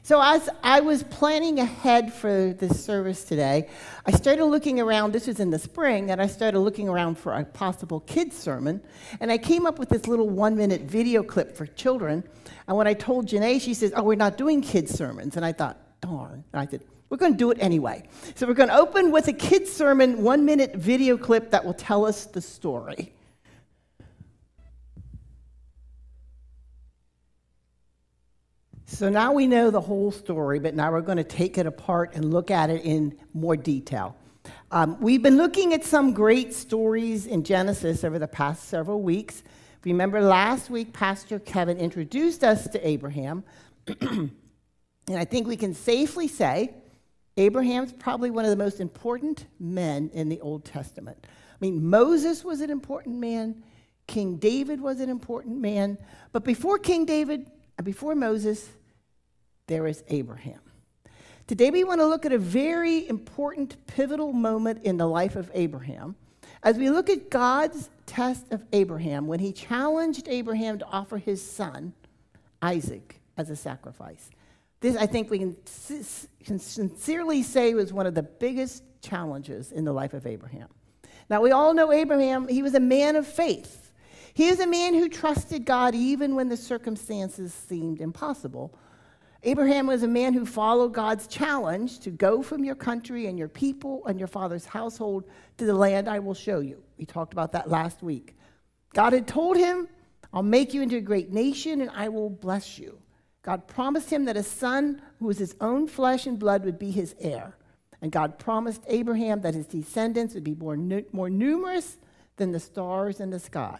So as I was planning ahead for this service today, I started looking around. This was in the spring, and I started looking around for a possible kids sermon, and I came up with this little 1-minute video clip for children. And when I told Janae, she says, "Oh, we're not doing kids sermons." And I thought, darn. And I said, we're going to do it anyway. So we're going to open with a kids sermon 1-minute video clip that will tell us the story. So now we know the whole story, but now we're going to take it apart and look at it in more detail. We've been looking at some great stories in Genesis over the past several weeks. Remember last week, Pastor Kevin introduced us to Abraham. And I think we can safely say Abraham's probably one of the most important men in the Old Testament. I mean, Moses was an important man. King David was an important man. But before King David, before Moses, there is Abraham. Today we want to look at a very important, pivotal moment in the life of Abraham. As we look at God's test of Abraham, when he challenged Abraham to offer his son, Isaac, as a sacrifice. This, I think we can sincerely say, was one of the biggest challenges in the life of Abraham. Now, we all know Abraham. He was a man of faith. He is a man who trusted God even when the circumstances seemed impossible. Abraham was a man who followed God's challenge to go from your country and your people and your father's household to the land I will show you. We talked about that last week. God had told him, "I'll make you into a great nation and I will bless you." God promised him that a son who was his own flesh and blood would be his heir. And God promised Abraham that his descendants would be more numerous than the stars in the sky.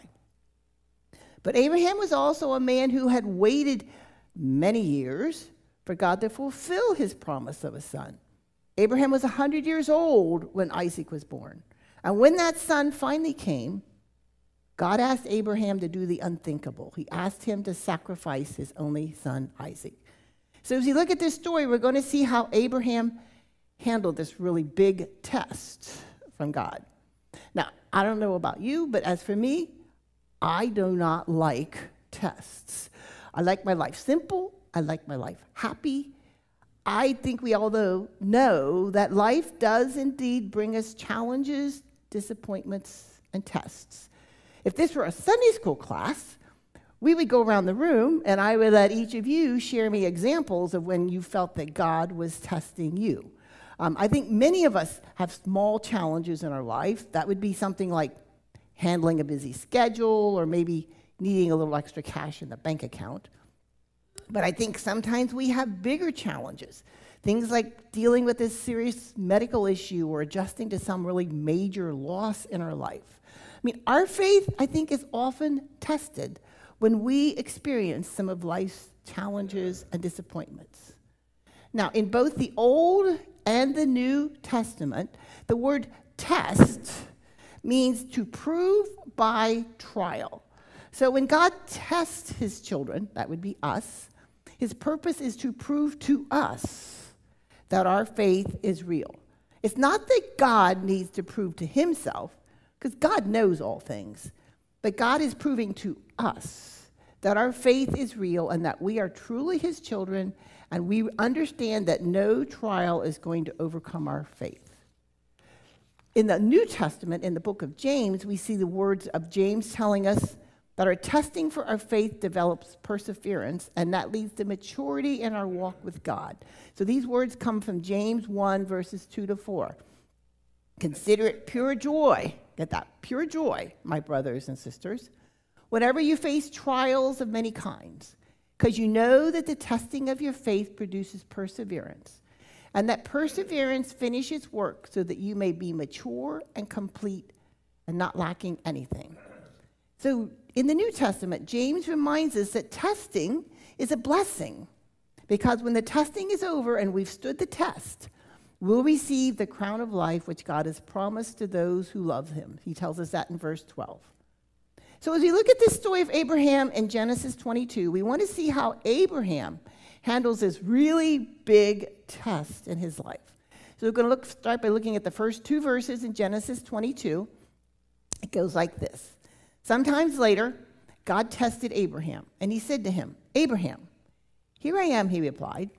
But Abraham was also a man who had waited many years for God to fulfill his promise of a son. Abraham was 100 years old when Isaac was born. And when that son finally came, God asked Abraham to do the unthinkable. He asked him to sacrifice his only son, Isaac. So as you look at this story, we're going to see how Abraham handled this really big test from God. Now, I don't know about you, but as for me, I do not like tests. I like my life simple. I like my life happy. I think we all know that life does indeed bring us challenges, disappointments, and tests. If this were a Sunday school class, we would go around the room and I would let each of you share me examples of when you felt that God was testing you. I think many of us have small challenges in our life. That would be something like handling a busy schedule or maybe needing a little extra cash in the bank account. But I think sometimes we have bigger challenges, things like dealing with this serious medical issue or adjusting to some really major loss in our life. I mean, our faith, I think, is often tested when we experience some of life's challenges and disappointments. Now, in both the Old and the New Testament, the word test means to prove by trial. So when God tests his children, that would be us, his purpose is to prove to us that our faith is real. It's not that God needs to prove to himself, because God knows all things, but God is proving to us that our faith is real and that we are truly his children, and we understand that no trial is going to overcome our faith. In the New Testament, in the book of James, we see the words of James telling us that our testing for our faith develops perseverance, and that leads to maturity in our walk with God. So these words come from James 1, verses 2-4. Consider it pure joy, get that, pure joy, my brothers and sisters, whenever you face trials of many kinds, because you know that the testing of your faith produces perseverance. And that perseverance finishes work so that you may be mature and complete and not lacking anything. So in the New Testament, James reminds us that testing is a blessing, because when the testing is over and we've stood the test, we'll receive the crown of life which God has promised to those who love him. He tells us that in verse 12. So as we look at this story of Abraham in Genesis 22, we want to see how Abraham handles this really big test in his life. So we're going to start by looking at the first 2 verses in Genesis 22. It goes like this. Sometimes later, God tested Abraham, and he said to him, "Abraham." "Here I am," he replied.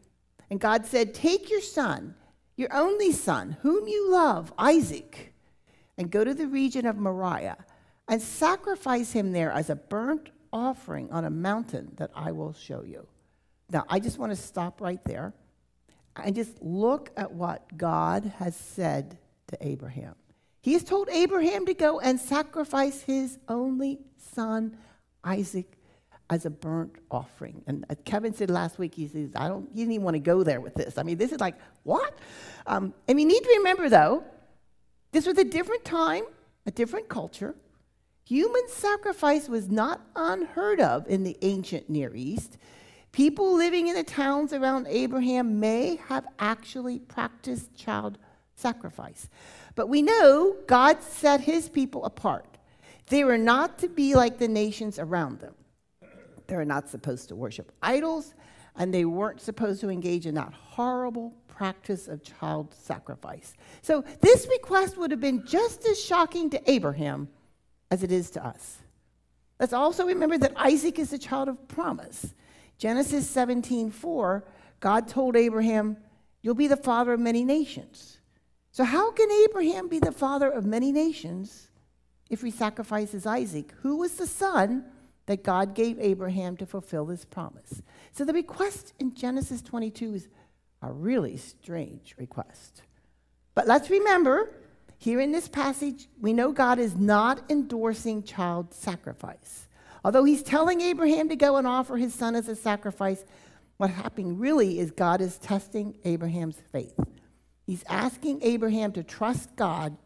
And God said, take your son, your only son, whom you love, Isaac, and go to the region of Moriah and sacrifice him there as a burnt offering on a mountain that I will show you. Now, I just want to stop right there and just look at what God has said to Abraham. He has told Abraham to go and sacrifice his only son, Isaac, as a burnt offering. And Kevin said last week, he says, he didn't even want to go there with this. I mean, this is like, what? And we need to remember, though, this was a different time, a different culture. Human sacrifice was not unheard of in the ancient Near East. People living in the towns around Abraham may have actually practiced child sacrifice. But we know God set his people apart. They were not to be like the nations around them. They were not supposed to worship idols, and they weren't supposed to engage in that horrible practice of child sacrifice. So this request would have been just as shocking to Abraham as it is to us. Let's also remember that Isaac is the child of promise. Genesis 17:4, God told Abraham, you'll be the father of many nations. So how can Abraham be the father of many nations if he sacrifices Isaac, who was the son that God gave Abraham to fulfill this promise? So the request in Genesis 22 is a really strange request. But let's remember, here in this passage, we know God is not endorsing child sacrifice. Although he's telling Abraham to go and offer his son as a sacrifice, what happened really is God is testing Abraham's faith. He's asking Abraham to trust God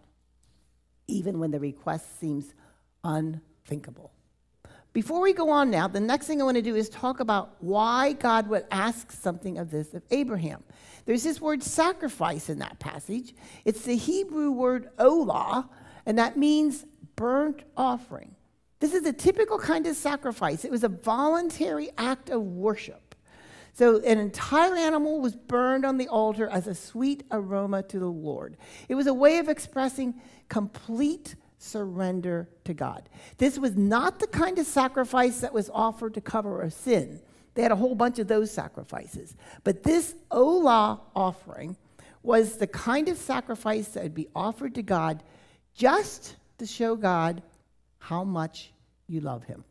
even when the request seems unthinkable. Before we go on now, the next thing I want to do is talk about why God would ask something of this of Abraham. There's this word sacrifice in that passage. It's the Hebrew word olah, and that means burnt offering. This is a typical kind of sacrifice. It was a voluntary act of worship. So an entire animal was burned on the altar as a sweet aroma to the Lord. It was a way of expressing complete surrender to God. This was not the kind of sacrifice that was offered to cover a sin. They had a whole bunch of those sacrifices. But this olah offering was the kind of sacrifice that would be offered to God just to show God how much you love him.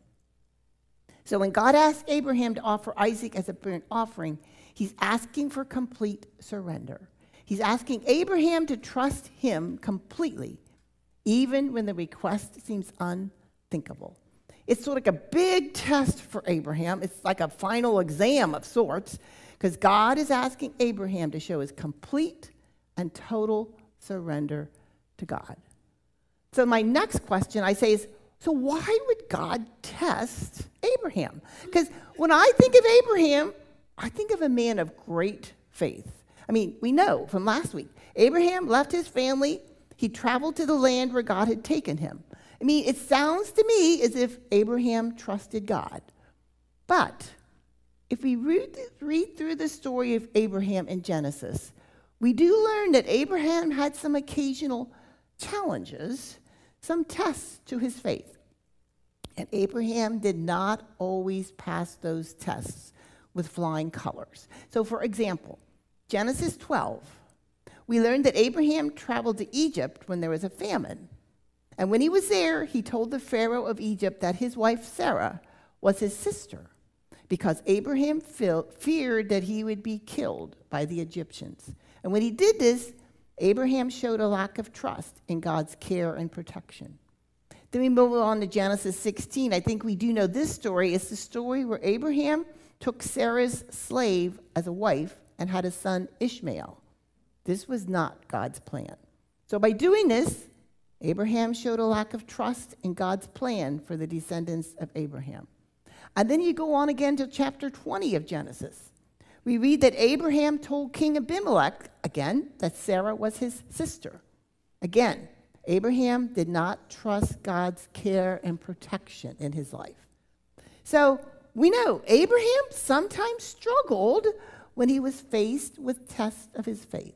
So when God asked Abraham to offer Isaac as a burnt offering, he's asking for complete surrender. He's asking Abraham to trust him completely, even when the request seems unthinkable. It's sort of like a big test for Abraham. It's like a final exam of sorts, because God is asking Abraham to show his complete and total surrender to God. So my next question I say is, so why would God test Abraham? Because when I think of Abraham, I think of a man of great faith. I mean, we know from last week, Abraham left his family. He traveled to the land where God had taken him. I mean, it sounds to me as if Abraham trusted God. But if we read through the story of Abraham in Genesis, we do learn that Abraham had some occasional challenges, some tests to his faith. And Abraham did not always pass those tests with flying colors. So, for example, Genesis 12, we learned that Abraham traveled to Egypt when there was a famine. And when he was there, he told the Pharaoh of Egypt that his wife Sarah was his sister, because Abraham feared that he would be killed by the Egyptians. And when he did this, Abraham showed a lack of trust in God's care and protection. Then we move on to Genesis 16. I think we do know this story. It's the story where Abraham took Sarah's slave as a wife and had a son, Ishmael. This was not God's plan. So by doing this, Abraham showed a lack of trust in God's plan for the descendants of Abraham. And then you go on again to chapter 20 of Genesis. We read that Abraham told King Abimelech, again, that Sarah was his sister. Again, Abraham did not trust God's care and protection in his life. So we know Abraham sometimes struggled when he was faced with tests of his faith.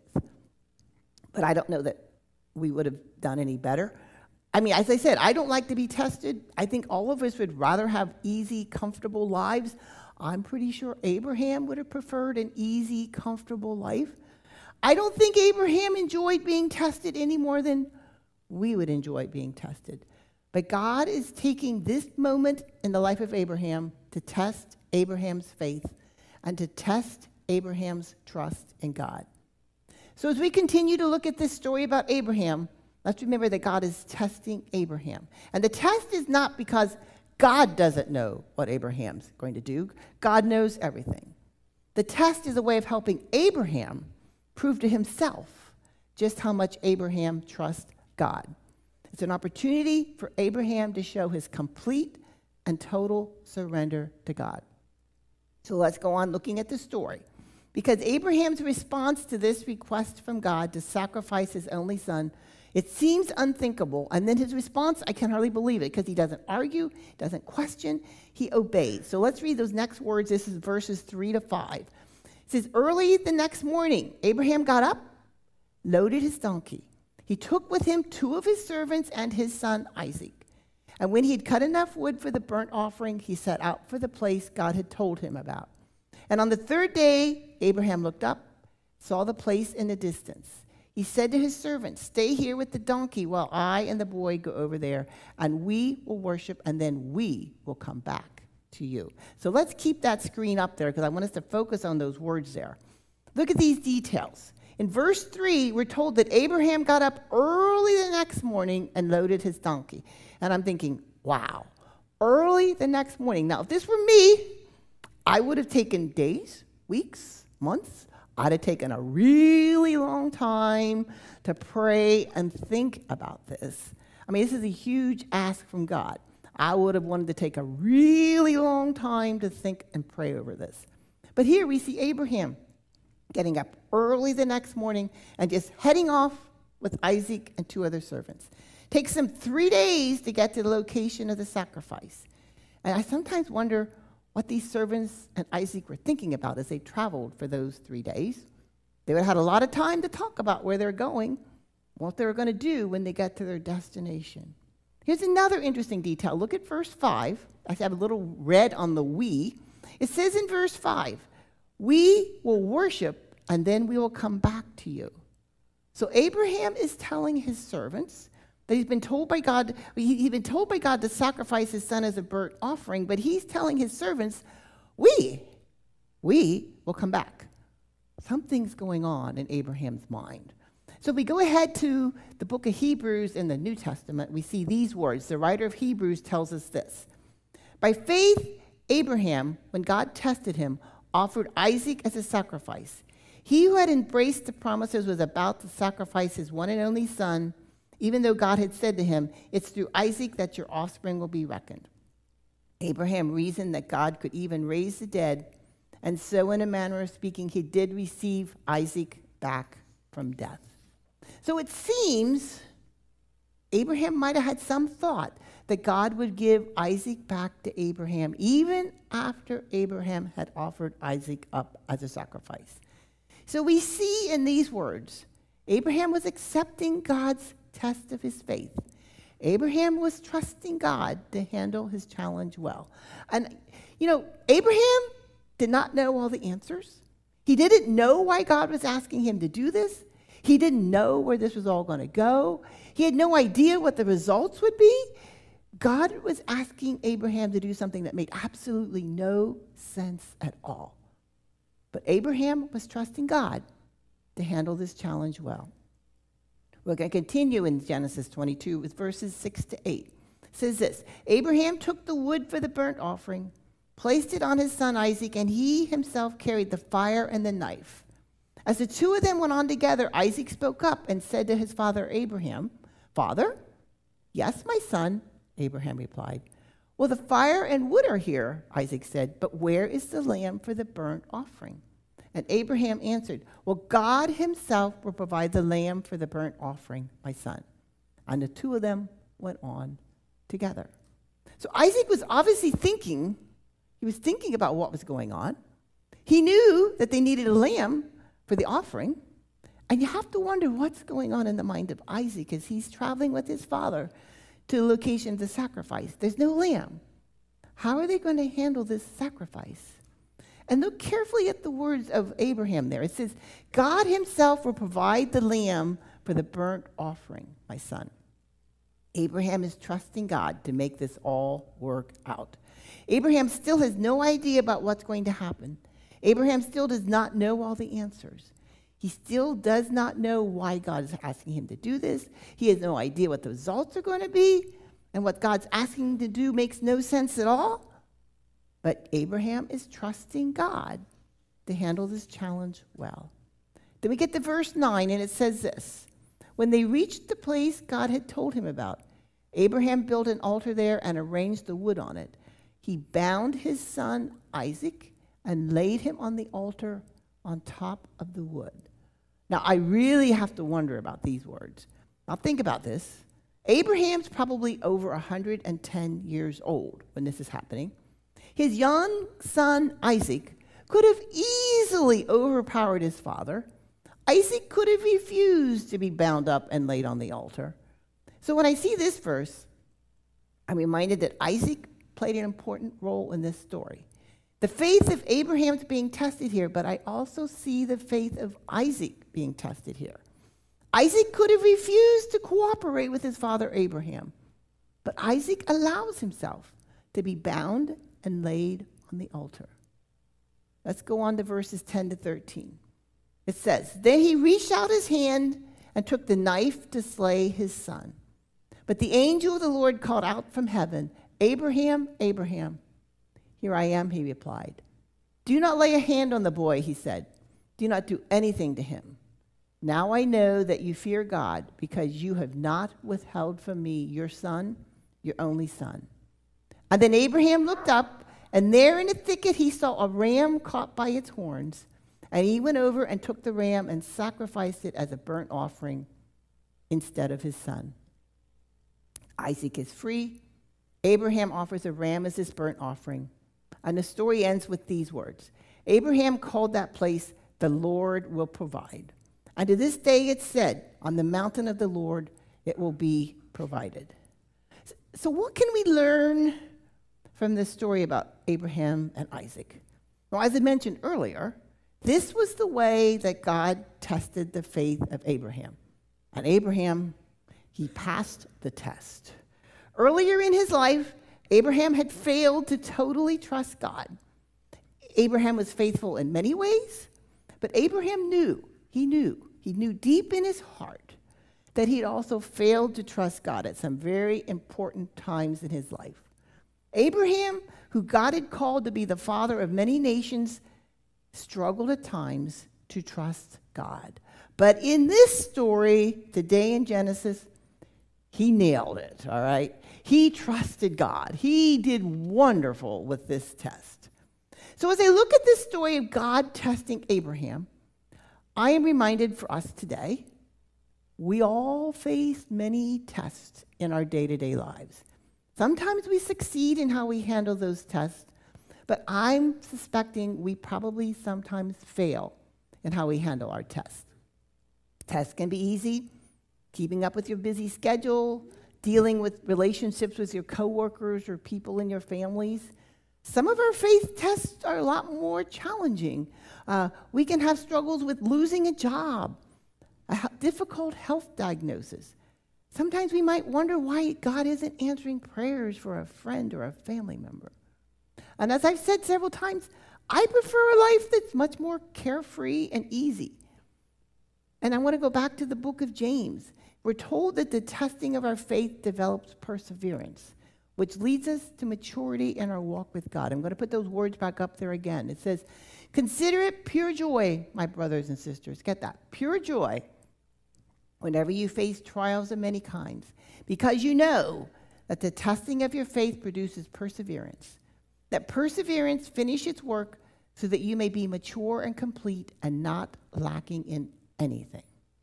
But I don't know that we would have done any better. I mean, as I said, I don't like to be tested. I think all of us would rather have easy, comfortable lives. I'm pretty sure Abraham would have preferred an easy, comfortable life. I don't think Abraham enjoyed being tested any more than we would enjoy being tested. But God is taking this moment in the life of Abraham to test Abraham's faith and to test Abraham's trust in God. So as we continue to look at this story about Abraham, let's remember that God is testing Abraham. And the test is not because God doesn't know what Abraham's going to do. God knows everything. The test is a way of helping Abraham prove to himself just how much Abraham trusts God. It's an opportunity for Abraham to show his complete and total surrender to God. So let's go on looking at the story. Because Abraham's response to this request from God to sacrifice his only son, it seems unthinkable. And then his response, I can hardly believe it, because he doesn't argue, doesn't question, he obeys. So let's read those next words. This is verses 3 to 5. It says, early the next morning, Abraham got up, loaded his donkey. He took with him 2 of his servants and his son Isaac. And when he had cut enough wood for the burnt offering, he set out for the place God had told him about. And on the 3rd day, Abraham looked up, saw the place in the distance. He said to his servants, stay here with the donkey while I and the boy go over there, and we will worship, and then we will come back to you. So let's keep that screen up there, because I want us to focus on those words there. Look at these details. In verse 3, we're told that Abraham got up early the next morning and loaded his donkey. And I'm thinking, wow, early the next morning. Now, if this were me, I would have taken days, weeks, months. I'd have taken a really long time to pray and think about this. I mean, this is a huge ask from God. I would have wanted to take a really long time to think and pray over this. But here we see Abraham getting up early the next morning and just heading off with Isaac and 2 other servants. Takes them 3 days to get to the location of the sacrifice. And I sometimes wonder what these servants and Isaac were thinking about as they traveled for those 3 days. They would have had a lot of time to talk about where they're going, what they were going to do when they get to their destination. Here's another interesting detail. Look at verse 5. I have a little red on the we. It says in verse 5, we will worship and then we will come back to you. So Abraham is telling his servants that he's been told by God to sacrifice his son as a burnt offering, but he's telling his servants, we will come back. Something's going on in Abraham's mind. So if we go ahead to the book of Hebrews in the New Testament, we see these words. The writer of Hebrews tells us this. By faith, Abraham, when God tested him, offered Isaac as a sacrifice. He who had embraced the promises was about to sacrifice his one and only son, even though God had said to him, it's through Isaac that your offspring will be reckoned. Abraham reasoned that God could even raise the dead, and so in a manner of speaking, he did receive Isaac back from death. So it seems Abraham might have had some thought that God would give Isaac back to Abraham, even after Abraham had offered Isaac up as a sacrifice. So we see in these words, Abraham was accepting God's test of his faith. Abraham was trusting God to handle his challenge well. And, Abraham did not know all the answers. He didn't know why God was asking him to do this. He didn't know where this was all going to go. He had no idea what the results would be. God was asking Abraham to do something that made absolutely no sense at all. But Abraham was trusting God to handle this challenge well. We're going to continue in Genesis 22 with verses 6 to 8. It says this, Abraham took the wood for the burnt offering, placed it on his son Isaac, and he himself carried the fire and the knife. As the 2 of them went on together, Isaac spoke up and said to his father Abraham, Father? Yes, my son, Abraham replied. Well, the fire and wood are here, Isaac said, but where is the lamb for the burnt offering? And Abraham answered, well, God himself will provide the lamb for the burnt offering, my son. And the 2 of them went on together. So Isaac was obviously thinking about what was going on. He knew that they needed a lamb for the offering. And you have to wonder what's going on in the mind of Isaac as he's traveling with his father to the location of the sacrifice. There's no lamb. How are they going to handle this sacrifice? And look carefully at the words of Abraham there. It says, God himself will provide the lamb for the burnt offering, my son. Abraham is trusting God to make this all work out. Abraham still has no idea about what's going to happen. Abraham still does not know all the answers. He still does not know why God is asking him to do this. He has no idea what the results are going to be. And what God's asking him to do makes no sense at all. But Abraham is trusting God to handle this challenge well. Then we get to verse 9, and it says this. When they reached the place God had told him about, Abraham built an altar there and arranged the wood on it. He bound his son Isaac and laid him on the altar on top of the wood. Now, I really have to wonder about these words. Now, think about this. Abraham's probably over 110 years old when this is happening. His young son, Isaac, could have easily overpowered his father. Isaac could have refused to be bound up and laid on the altar. So when I see this verse, I'm reminded that Isaac played an important role in this story. The faith of Abraham's being tested here, but I also see the faith of Isaac being tested here. Isaac could have refused to cooperate with his father Abraham, but Isaac allows himself to be bound and laid on the altar. Let's go on to verses 10 to 13. It says, Then he reached out his hand and took the knife to slay his son. But the angel of the Lord called out from heaven, Abraham, Abraham. Here I am, he replied. Do not lay a hand on the boy, he said. Do not do anything to him. Now I know that you fear God, because you have not withheld from me your son, your only son. And then Abraham looked up, and there in a thicket he saw a ram caught by its horns. And he went over and took the ram and sacrificed it as a burnt offering instead of his son. Isaac is free. Abraham offers a ram as his burnt offering. And the story ends with these words. Abraham called that place, the Lord will provide. And to this day it's said, on the mountain of the Lord it will be provided. So what can we learn from this story about Abraham and Isaac? Well, as I mentioned earlier, this was the way that God tested the faith of Abraham. And Abraham, he passed the test. Earlier in his life, Abraham had failed to totally trust God. Abraham was faithful in many ways, but Abraham knew deep in his heart that he'd also failed to trust God at some very important times in his life. Abraham, who God had called to be the father of many nations, struggled at times to trust God. But in this story, today in Genesis, he nailed it, all right? He trusted God. He did wonderful with this test. So as I look at this story of God testing Abraham, I am reminded for us today, we all face many tests in our day-to-day lives. Sometimes we succeed in how we handle those tests, but I'm suspecting we probably sometimes fail in how we handle our tests. Tests can be easy, keeping up with your busy schedule, dealing with relationships with your coworkers or people in your families. Some of our faith tests are a lot more challenging. We can have struggles with losing a job, a difficult health diagnosis. Sometimes we might wonder why God isn't answering prayers for a friend or a family member. And as I've said several times, I prefer a life that's much more carefree and easy. And I want to go back to the book of James. We're told that the testing of our faith develops perseverance, which leads us to maturity in our walk with God. I'm going to put those words back up there again. It says, consider it pure joy, my brothers and sisters. Get that? Pure joy whenever you face trials of many kinds, because you know that the testing of your faith produces perseverance. That perseverance finish its work so that you may be mature and complete and not lacking in anything.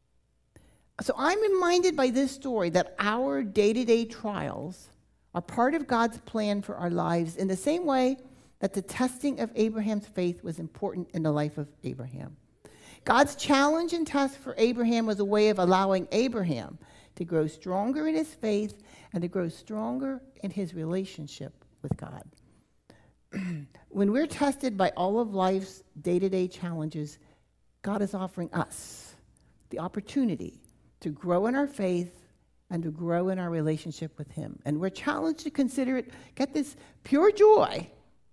So I'm reminded by this story that our day-to-day trials are part of God's plan for our lives in the same way that the testing of Abraham's faith was important in the life of Abraham. God's challenge and test for Abraham was a way of allowing Abraham to grow stronger in his faith and to grow stronger in his relationship with God. when we're tested by all of life's day-to-day challenges, God is offering us the opportunity to grow in our faith and to grow in our relationship with him. And we're challenged to consider it, get this, pure joy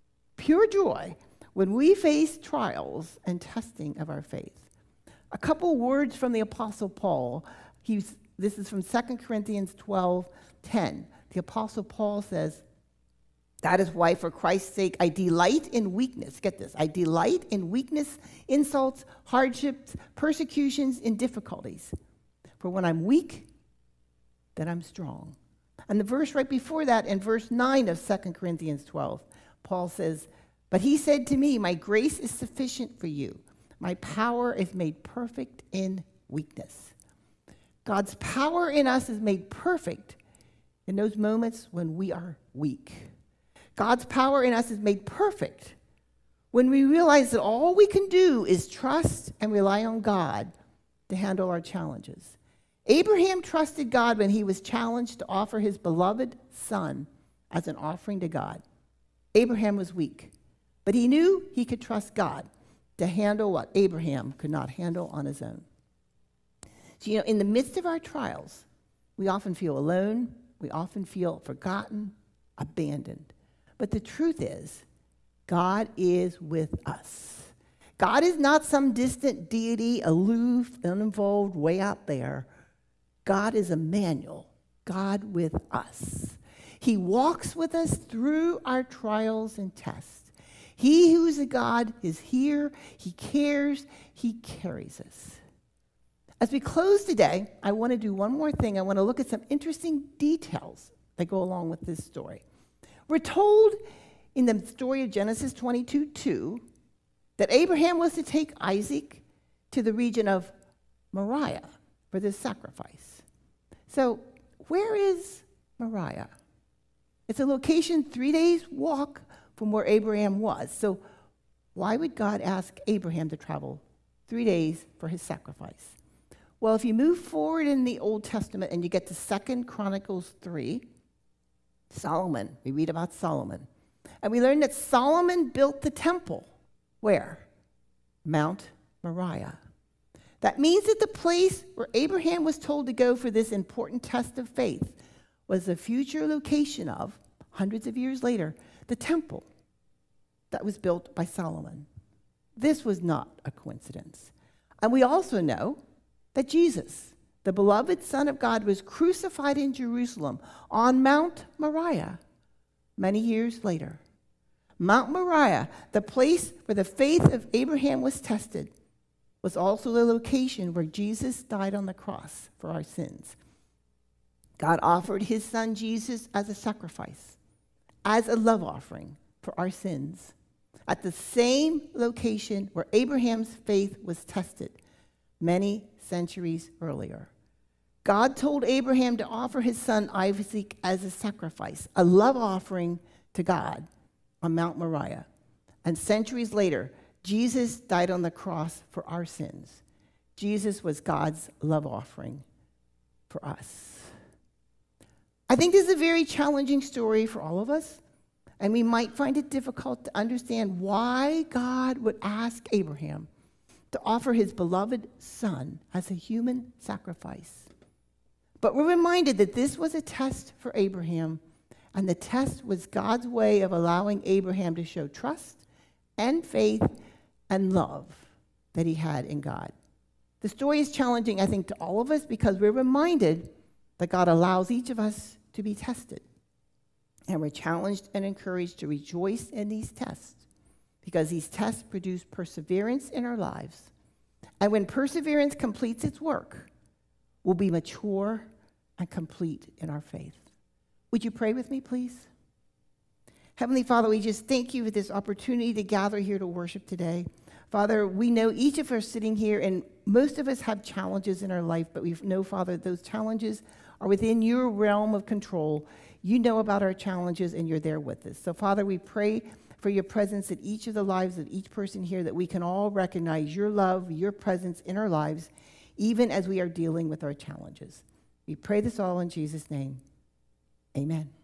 when we face trials and testing of our faith. A couple words from the Apostle Paul. This is from 2 Corinthians 12:10. The Apostle Paul says, "That is why, for Christ's sake, I delight in weakness." Get this. "I delight in weakness, insults, hardships, persecutions, and difficulties. For when I'm weak, then I'm strong." And the verse right before that, in verse 9 of 2 Corinthians 12, Paul says, "But he said to me, my grace is sufficient for you. My power is made perfect in weakness." God's power in us is made perfect in those moments when we are weak. God's power in us is made perfect when we realize that all we can do is trust and rely on God to handle our challenges. Abraham trusted God when he was challenged to offer his beloved son as an offering to God. Abraham was weak, but he knew he could trust God to handle what Abraham could not handle on his own. So, in the midst of our trials, we often feel alone, we often feel forgotten, abandoned. But the truth is, God is with us. God is not some distant deity, aloof, uninvolved, way out there. God is Emmanuel, God with us. He walks with us through our trials and tests. He who is a God is here. He cares. He carries us. As we close today, I want to do one more thing. I want to look at some interesting details that go along with this story. We're told in the story of Genesis 22:2 that Abraham was to take Isaac to the region of Moriah for this sacrifice. So, where is Moriah? It's a location 3 days' walk from where Abraham was. So, why would God ask Abraham to travel 3 days for his sacrifice? Well, if you move forward in the Old Testament and you get to 2 Chronicles 3, Solomon, we read about Solomon. And we learn that Solomon built the temple. Where? Mount Moriah. That means that the place where Abraham was told to go for this important test of faith was the future location of, hundreds of years later, the temple that was built by Solomon. This was not a coincidence. And we also know that Jesus, the beloved Son of God, was crucified in Jerusalem on Mount Moriah many years later. Mount Moriah, the place where the faith of Abraham was tested, was also the location where Jesus died on the cross for our sins. God offered his son Jesus as a sacrifice, as a love offering for our sins, at the same location where Abraham's faith was tested many centuries earlier. God told Abraham to offer his son Isaac as a sacrifice, a love offering to God on Mount Moriah. And centuries later, Jesus died on the cross for our sins. Jesus was God's love offering for us. I think this is a very challenging story for all of us, and we might find it difficult to understand why God would ask Abraham to offer his beloved son as a human sacrifice. But we're reminded that this was a test for Abraham, and the test was God's way of allowing Abraham to show trust and faith and love that he had in God. The story is challenging, I think, to all of us because we're reminded that God allows each of us to be tested. And we're challenged and encouraged to rejoice in these tests because these tests produce perseverance in our lives. And when perseverance completes its work, we'll be mature and complete in our faith. Would you pray with me, please? Heavenly Father, we just thank you for this opportunity to gather here to worship today. Father, we know each of us sitting here, and most of us have challenges in our life, but we know, Father, those challenges are within your realm of control. You know about our challenges, and you're there with us. So, Father, we pray for your presence in each of the lives of each person here, that we can all recognize your love, your presence in our lives, even as we are dealing with our challenges. We pray this all in Jesus' name. Amen.